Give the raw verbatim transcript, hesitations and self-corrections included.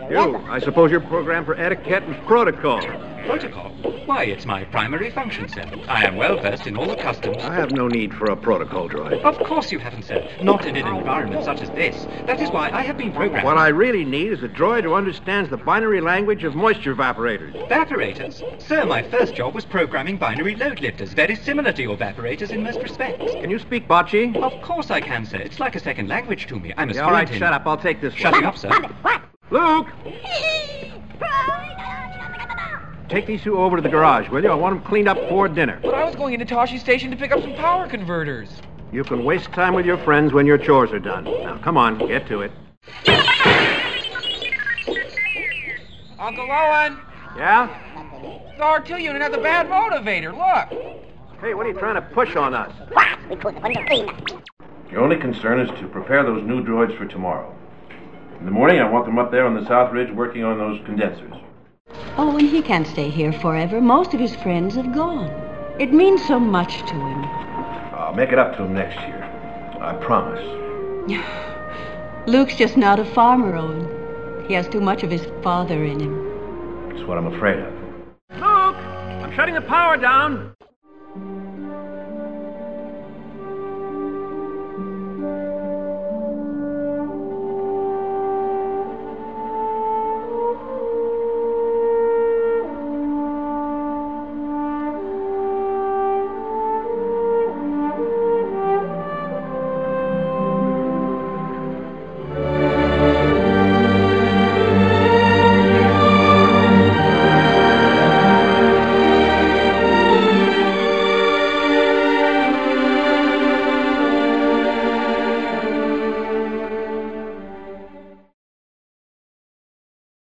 You, I suppose you're programmed for etiquette and protocol. Protocol? Why, it's my primary function, sir. I am well versed in all the customs. I have no need for a protocol droid. Of course you haven't, sir. Not in an environment such as this. That is why I have been programmed... What I really need is a droid who understands the binary language of moisture evaporators. Evaporators? Sir, my first job was programming binary load lifters, very similar to your evaporators in most respects. Can you speak Bocce? Of course I can, sir. It's like a second language to me. I'm a Yeah, all right, in... shut up. I'll take this Shutting one. up, sir. Luke! Take these two over to the garage, will you? I want them cleaned up before dinner. But I was going into Toshi Station to pick up some power converters. You can waste time with your friends when your chores are done. Now, come on, get to it. Uncle Owen! Yeah? The Artillion has a bad motivator, look! Hey, what are you trying to push on us? Your only concern is to prepare those new droids for tomorrow. In the morning, I want them up there on the South Ridge working on those condensers. Oh, and he can't stay here forever. Most of his friends have gone. It means so much to him. I'll make it up to him next year. I promise. Luke's just not a farmer, Owen. He has too much of his father in him. That's what I'm afraid of. Luke! I'm shutting the power down.